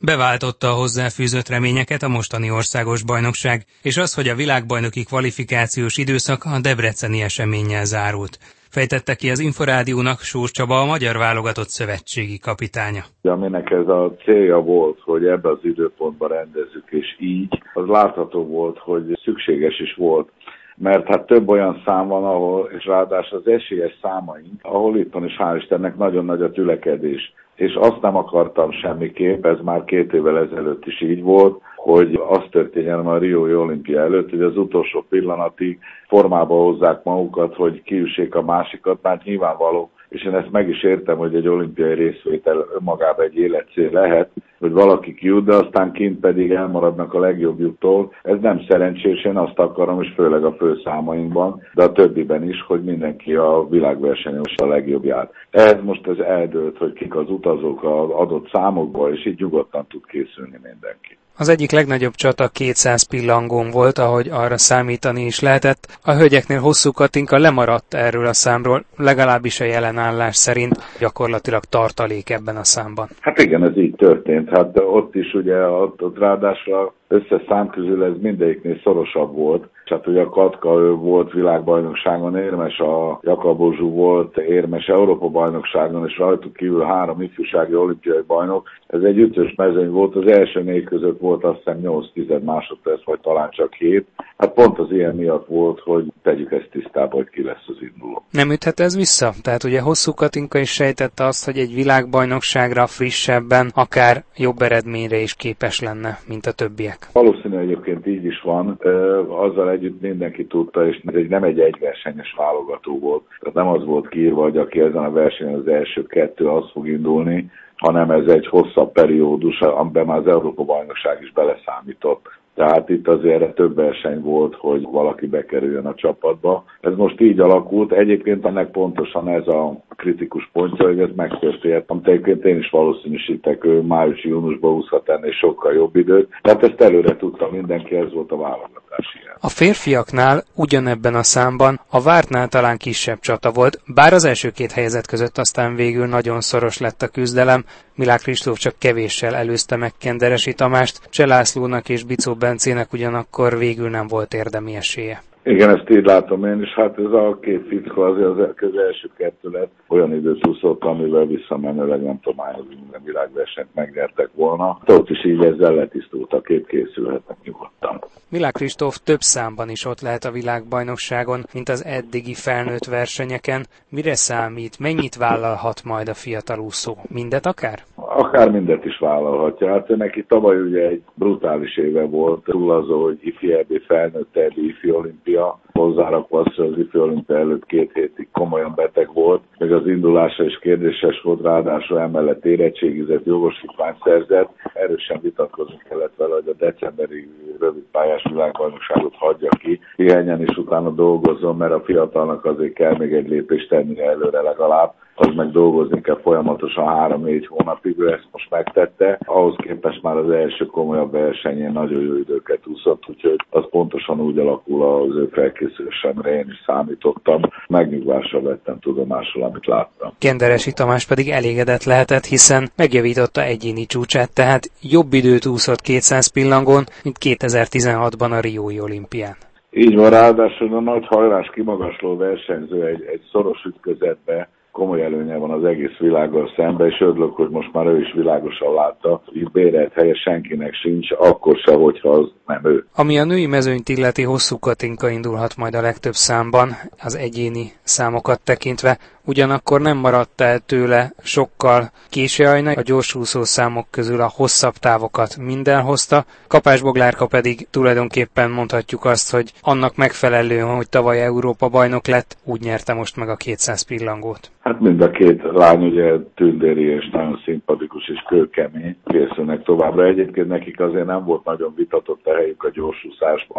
Beváltotta a hozzáfűzött reményeket a mostani országos bajnokság, és az, hogy a világbajnoki kvalifikációs időszak a debreceni eseménnyel zárult. Fejtette ki az Inforádiónak Sós Csaba, a magyar válogatott szövetségi kapitánya. Aminek ez a célja volt, hogy ebbe az időpontban rendezzük, és így, az látható volt, hogy szükséges is volt. Mert hát több olyan szám van, ahol, és ráadásul az esélyes számaink, ahol itthon is hál' Istennek nagyon nagy a tülekedés. És azt nem akartam semmiképp, ez már 2 évvel ezelőtt is így volt, hogy az történjen a Riói olimpia előtt, hogy az utolsó pillanatig formába hozzák magukat, hogy kiüssék a másikat, mert nyilvánvaló, és én ezt meg is értem, hogy egy olimpiai részvétel önmagában egy életcél lehet, hogy valaki kijut, de aztán kint pedig elmaradnak a legjobbjuktól. Ez nem szerencsés, én azt akarom, és főleg a főszámainkban, de a többiben is, hogy mindenki a világversenyen most a legjobbját. Ehhez most ez eldőlt, hogy kik az utazók az adott számokból, és így nyugodtan tud készülni mindenki. Az egyik legnagyobb csata 200 pillangón volt, ahogy arra számítani is lehetett. A hölgyeknél Hosszú Katinka lemaradt erről a számról, legalábbis a jelen állás szerint, gyakorlatilag tartalék ebben a számban. Hát igen, ez így történt. Hát ott is ugye, ott ráadásul összes szám közül ez mindegyiknél szorosabb volt. Hát ugye a Katka ő volt világbajnokságon érmes, a Jakabozsú volt érmes Európa-bajnokságon, és rajtuk kívül 3 ifjúsági olimpiai bajnok. Ez egy ütős mezőny volt, az első 4 között volt azt hiszem 8 másodperc, vagy talán csak 7. Hát pont az ilyen miatt volt, hogy tegyük ezt tisztába, hogy ki lesz az induló. Nem üthet ez vissza? Tehát ugye Hosszú Katinka is sejtette azt, hogy egy világbajnokságra frissebben akár jobb eredményre is képes lenne, mint a többiek. Valószínű egyébként így is van. Azzal együtt mindenki tudta, és nem egy egyversenyes válogató volt. Tehát nem az volt kiírva, hogy aki ezen a versenyen az első 2, az fog indulni, hanem ez egy hosszabb periódus, amiben már az Európa-bajnokság is beleszámított. Tehát itt azért több verseny volt, hogy valaki bekerüljön a csapatba. Ez most így alakult. Egyébként ennek pontosan ez a kritikus pontja, hogy ez megtörtént. Amit egyébként én is valószínűsítek, ő május-júniusban úszhat ennél sokkal jobb időt. Tehát ezt előre tudta mindenki, ez volt a válogatás ilyen. A férfiaknál ugyanebben a számban a vártnál talán kisebb csata volt, bár az első 2 helyezett között aztán végül nagyon szoros lett a küzdelem. Milák Kristóf csak kevéssel előzte meg Kenderesi Tamást, Cseh Lászlónak és Bicó Bencének ugyanakkor végül nem volt érdemi esélye. Igen, ezt így látom én is. Hát ez a 2 fickó azért az első 2 lett olyan időt úszott, amivel visszamenőleg nem tudom, minden világversenyt megnyertek volna. Ott is így ezzel letisztult a kép, készülhetnek nyugodtan. Milák Kristóf több számban is ott lehet a világbajnokságon, mint az eddigi felnőtt versenyeken. Mire számít? Mennyit vállalhat majd a fiatal úszó? Mindet akár? Akár mindet is vállalhatja. Hát neki tavaly ugye egy brutális éve volt, túl azon, hogy ifi EB, felnőtt EB, ifi olimpia, hozzárakva azt, hogy az ifi olimpia előtt 2 hétig komolyan beteg volt, meg az indulása is kérdéses volt, ráadásul emellett érettségizett, jogosítványt szerzett. Erősen vitatkozni kellett vele, hogy a decemberi rövidpályás világbajnokságot hagyja ki, pihenjen és utána dolgozzon, mert a fiatalnak azért kell még egy lépést tennie előre legalább. Az meg dolgozni kell folyamatosan 3-4 hónapig, ő ezt most megtette. Ahhoz képest már az első komolyabb versenyén nagyon jó időket úszott, úgyhogy az pontosan úgy alakul az ő felkészülésemre, én is számítottam. Megnyugvásra vettem tudomásul, amit láttam. Kenderesi Tamás pedig elégedett lehetett, hiszen megjavította egyéni csúcsát, tehát jobb időt úszott 200 pillangón, mint 2016-ban a Riói olimpián. Így van, ráadásul a nagy hajrás kimagasló versenyző egy szoros ütközetbe komoly előnye van az egész világgal szemben, és örülök, hogy most már ő is világosan látta, hogy bérelt helye senkinek sincs, akkor se, hogyha az nem ő. Ami a női mezőnyt illeti, Hosszú Katinka indulhat majd a legtöbb számban, az egyéni számokat tekintve, ugyanakkor nem maradt el tőle sokkal Késé Ajna, a gyorsúszó számok közül a hosszabb távokat minden hozta, Kapás Boglárka pedig tulajdonképpen mondhatjuk azt, hogy annak megfelelően, hogy tavaly Európa bajnok lett, úgy nyerte most meg a 200 pillangót. Hát mind a 2 lány ugye tündéri és nagyon szimpatikus és kőkemény, készülnek továbbra. Egyébként nekik azért nem volt nagyon vitatott a helyük a gyorsúszásban.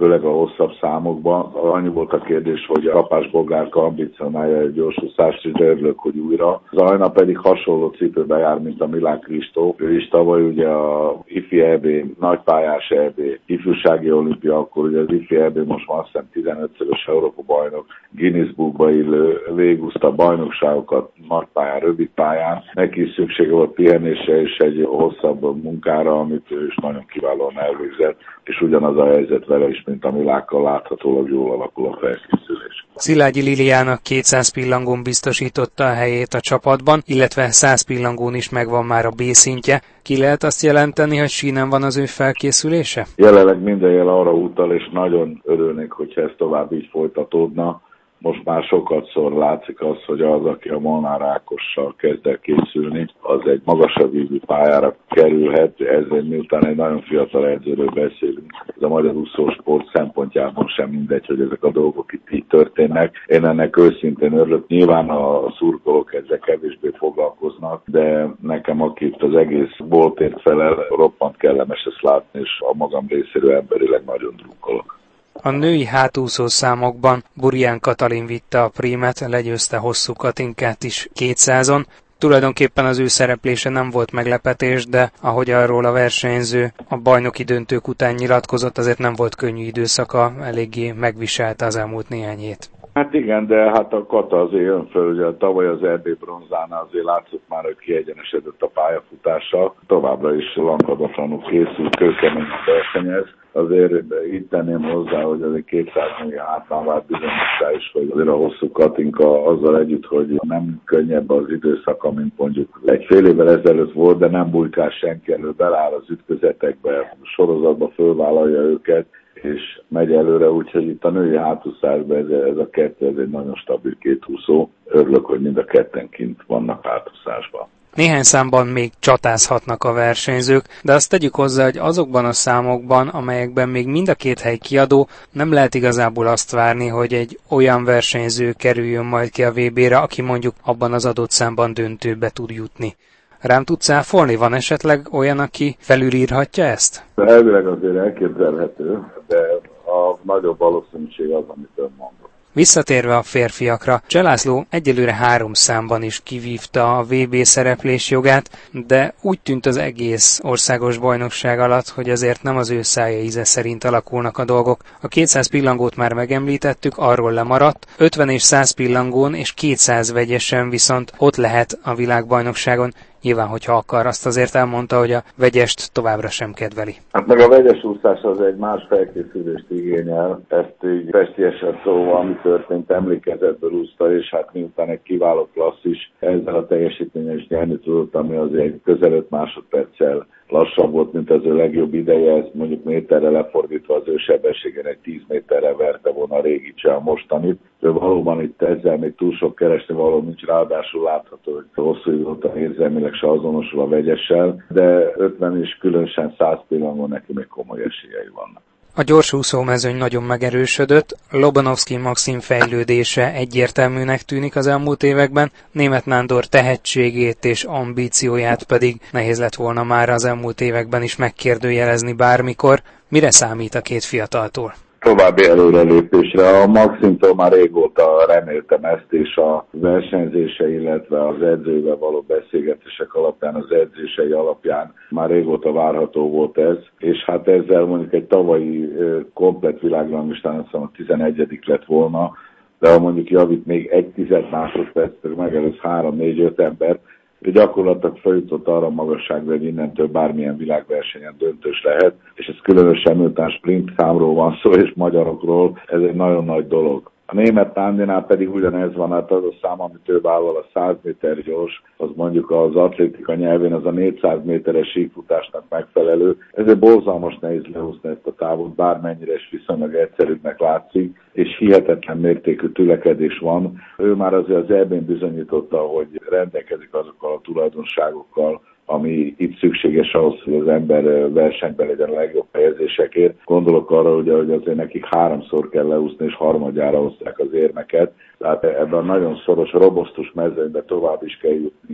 főleg a hosszabb számokban. Annyi volt a kérdés, hogy Rapás Boglárka ambicionálja egy gyorsúszást, és örülök, hogy újra. Zajna pedig hasonló cipőbe jár, mint a Milán Kristóf. Ő is tavaly ugye a IFI EB, nagypályás EB, ifjúsági olimpia, akkor ugye az IFI EB most van, azt hiszem 15-szörös Európa bajnok, Guinness Bookba illő, végúszta bajnokságokat nagypályán, rövid pályán. Neki is szüksége volt pihenésre és egy hosszabb munkára, amit ő is nagyon kiválóan elvégzett, és ugyanaz a helyzet vele is, mint a Milákkal, láthatólag jól alakul a felkészülés. Szilágyi Liliának 200 pillangón biztosította a helyét a csapatban, illetve 100 pillangón is megvan már a B-szintje. Ki lehet azt jelenteni, hogy sínen van az ő felkészülése? Jelenleg minden jel arra utal, és nagyon örülnék, hogyha ez tovább így folytatódna. Most már sokatszor látszik az, hogy az, aki a Molnár Ákossal kezd el készülni, az egy magasabb vívű pályára kerülhet, ezért miután egy nagyon fiatal edzőről beszélünk. Ez a magyar úszósport szempontjából sem mindegy, hogy ezek a dolgok itt így történnek. Én ennek őszintén örülök. Nyilván a szurkolók ezzel kevésbé foglalkoznak, de nekem, aki itt az egész boltért felel, roppant kellemes ezt látni, és a magam részéről emberileg nagyon drukkolok. A női hátúszó számokban Burján Katalin vitte a prímet, legyőzte Hosszú Katinkát is 200-on. Tulajdonképpen az ő szereplése nem volt meglepetés, de ahogy arról a versenyző a bajnoki döntők után nyilatkozott, azért nem volt könnyű időszaka, eléggé megviselte az elmúlt néhány hét. Hát igen, de hát a Kata azért jön föl, ugye tavaly az EB bronzánál azért látszott már, hogy kiegyenesedett a pályafutása. Továbbra is lankadatlanul készül, kőkemény versenyez. Azért itt tenném hozzá, hogy azért 200 millió hátán vált bizonyítá is, hogy azért a Hosszú Katinka azzal együtt, hogy nem könnyebb az időszaka, mint mondjuk egy fél évvel ezelőtt volt, de nem bujkál senki elő, beláll az ütközetekbe, sorozatba fölvállalja őket, és megy előre, úgyhogy itt a női hátúszásban ez a kettő, ez egy nagyon stabil két úszó. Örülök, hogy mind a ketten kint vannak hátúszásban. Néhány számban még csatázhatnak a versenyzők, de azt tegyük hozzá, hogy azokban a számokban, amelyekben még mind a két hely kiadó, nem lehet igazából azt várni, hogy egy olyan versenyző kerüljön majd ki a VB-re, aki mondjuk abban az adott számban döntőbe tud jutni. Rám tudsz cáfolni? Van esetleg olyan, aki felülírhatja ezt? Elvileg azért elképzelhető, de a nagyobb valószínűség az, amit ön mondott. Visszatérve a férfiakra, Cselászló egyelőre 3 számban is kivívta a VB szereplés jogát, de úgy tűnt az egész országos bajnokság alatt, hogy azért nem az ő szája íze szerint alakulnak a dolgok. A 200 pillangót már megemlítettük, arról lemaradt, 50 és 100 pillangón és 200 vegyesen viszont ott lehet a világbajnokságon. Nyilván, hogyha akar, azt azért elmondta, hogy a vegyest továbbra sem kedveli. Hát meg a vegyes úszás az egy más felkészülést igényel. Ezt így festiesen szóval, ami történt, emlékezetből úszta, és hát miután egy kiváló klasszis, ezzel a teljesítményen is nyerni tudott, ami azért közel 5 másodperccel lassabb volt, mint az ő legjobb ideje, ez mondjuk méterre lefordítva az ő sebességen egy 10 méterre verte volna a régi a mostanit. Ő valóban itt ezzel még túl sok keresni való nincs, ráadásul látható, hogy hosszú idő óta érzelmileg se azonosul a vegyessel, de 50 és különösen 100 pillangon neki még komoly esélyei vannak. A gyorsúszó mezőny nagyon megerősödött, Lobanovszky Maxim fejlődése egyértelműnek tűnik az elmúlt években, Németh Nándor tehetségét és ambícióját pedig nehéz lett volna már az elmúlt években is megkérdőjelezni bármikor. Mire számít a két fiataltól? További előrelépésre. A Maximtól már régóta reméltem ezt, és a versenyzése, illetve az edzővel való beszélgetések alapján, az edzései alapján már régóta várható volt ez, és hát ezzel mondjuk egy tavalyi komplett világranglistán azt hiszem a 11. lett volna, de ha mondjuk javít még 1/10 másodperc, megelőz 3-4-5 embert, gyakorlatilag feljutott arra a magasságra, hogy innentől bármilyen világversenyen döntős lehet, és ez különösen miután sprint számról van szó, és magyarokról, ez egy nagyon nagy dolog. A Németh Nándinál pedig ugyanez van, hát az a szám, amit ő vállal, a 100 méter gyors, az mondjuk az atlétika nyelvén az a 400 méteres síkfutásnak megfelelő. Ezért borzalmas nehéz lehúzni ezt a távot, bármennyire is viszonylag egyszerűbbnek látszik, és hihetetlen mértékű tülekedés van. Ő már azért az EB-n bizonyította, hogy rendelkezik azokkal a tulajdonságokkal, ami itt szükséges ahhoz, hogy az ember versenyben legyen a legjobb helyezésekért. Gondolok arra, hogy azért nekik 3-szor kell leúszni, és harmadjára hozták az érmeket. Tehát ebben a nagyon szoros, robosztus mezőnyben tovább is kell jutni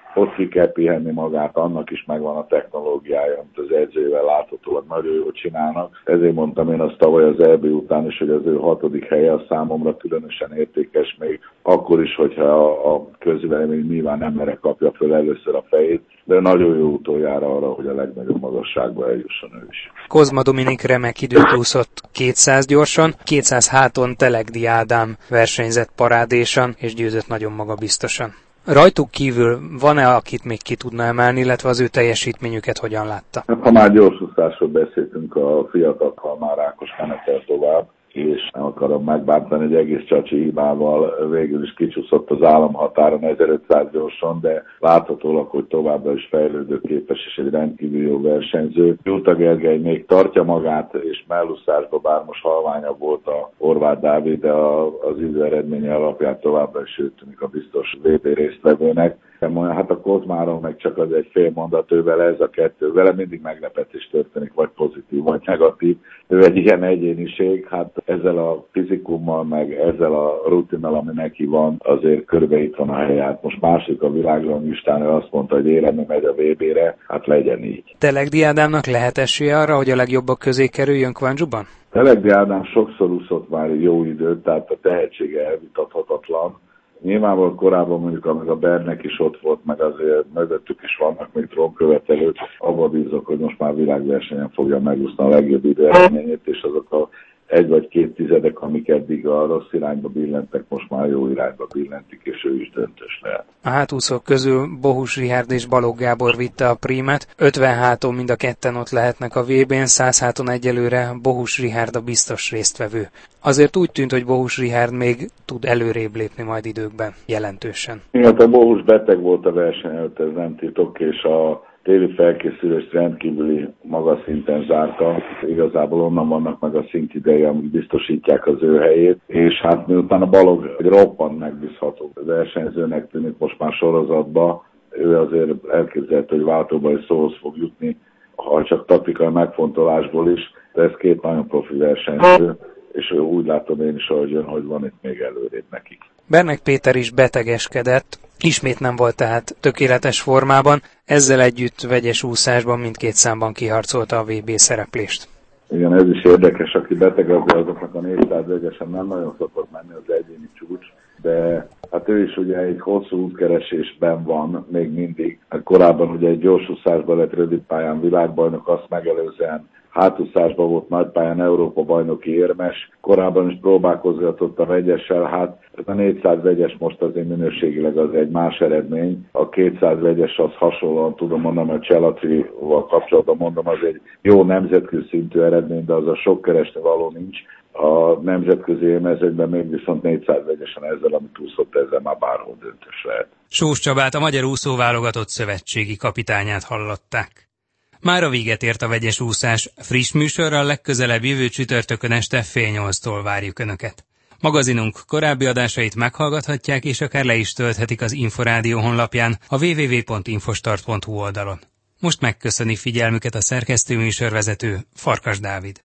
ott ki kell pihenni magát, annak is megvan a technológiája, amit az edzővel láthatóan nagyon jól csinálnak. Ezért mondtam én azt tavaly az EB után is, hogy az ő 6. helye a számomra különösen értékes, még akkor is, hogyha a közvélemény nyilván nem mere kapja föl először a fejét, de nagyon jó utoljára arra, hogy a legnagyobb magasságba eljusson ő is. Kozma Dominik remek időt úszott 200 gyorsan, 200 háton Telegdi Ádám versenyzett parádésan, és győzött nagyon magabiztosan. Rajtuk kívül van-e, akit még ki tudna emelni, illetve az ő teljesítményüket hogyan látta? Ha már gyorsúszásról beszéltünk, a fiatalokkal már Ákos menetel tovább, és nem akarom megbántani, egy egész csacsi hibával végül is kicsúszott az államhatáron 1500 gyorsan, de láthatólag, hogy továbbra is fejlődőképes és egy rendkívül jó versenyző. Júta Gergely még tartja magát, és mellúszásban bár most halványabb volt a Horváth Dávid, de az idő eredménye alapján továbbra is ő tűnik a biztos VB résztvevőnek. Hát a Kozmáron meg csak az egy fél mondat, ővel ez a kettő, vele mindig meglepetés történik, vagy pozitív, vagy negatív. Ő egy ilyen egyéniség, hát ezzel a fizikummal, meg ezzel a rutinnal, ami neki van, azért körbe itt van a helyát. Most másik a világranglistán, ő azt mondta, hogy élemi megy a VB-re, hát legyen így. Telegdi Ádámnak lehet esélye arra, hogy a legjobbak közé kerüljön Kvandzsuban? Telegdi Ádám sokszor úszott már jó időt, tehát a tehetsége elvitathatatlan. Nyilvánvalóan korábban mondjuk, amíg a Bernek is ott volt, meg azért mögöttük is vannak még trónkövetelők, abban bízok, hogy most már világversenyen fogja megúszni a legjobb időeredményét, és azok a 1 vagy 2 tizedek, amik eddig a rossz irányba billentek, most már jó irányba billentik, és ő is döntős lehet. A hátúszók közül Bohus Richárd és Balogh Gábor vitte a prímet, 50 háton mind a ketten ott lehetnek a VB-n, 100 háton egyelőre Bohus Richárd a biztos résztvevő. Azért úgy tűnt, hogy Bohus Richárd még tud előrébb lépni majd időkben, jelentősen. Igen, a Bohus beteg volt a verseny előtt, ez nem titok, és a téli felkészülést rendkívüli magas szinten zárta. Igazából onnan vannak meg a szintidei, amik biztosítják az ő helyét. És hát miután a Balogh egy roppant megbízható versenyzőnek tűnik most már sorozatba, ő azért elképzelhető, hogy váltóba is szóhoz fog jutni, ha csak taktikai megfontolásból is, de ez 2 nagyon profi versenyző, és úgy látom én is, hogy van itt még előrébb nekik. Bernek Péter is betegeskedett, ismét nem volt tehát tökéletes formában, ezzel együtt vegyes úszásban mindkét számban kiharcolta a VB szereplést. Igen, ez is érdekes, aki beteg, azoknak a 400 vegyesen nem nagyon szokott menni az egyéni csúcs, de hát ő is ugye egy hosszú útkeresésben van még mindig. Korábban ugye egy gyorsúszásban lett rövidpályán világbajnok, azt megelőzően hátúszásban volt nagypályán Európa bajnoki érmes, korábban is próbálkozgatott a vegyessel, hát a 400 vegyes most azért minőségileg az egy más eredmény, a 200 vegyes az hasonlóan tudom mondani, hogy Cselatrival kapcsolatban mondom, az egy jó nemzetközi szintű eredmény, de az a sok keresni való nincs. A nemzetközi élmezőkben még viszont 400 vegyesen ezzel, amit úszott, ezzel már bárhol döntős lehet. Sós Csabát, a Magyar Úszóválogatott szövetségi kapitányát hallották. Mára véget ért a vegyes úszás, friss műsorral legközelebb jövő csütörtökön este 7:30-tól várjuk Önöket. Magazinunk korábbi adásait meghallgathatják, és akár le is tölthetik az Inforádió honlapján, a www.infostart.hu oldalon. Most megköszöni figyelmüket a szerkesztő műsorvezető, Farkas Dávid.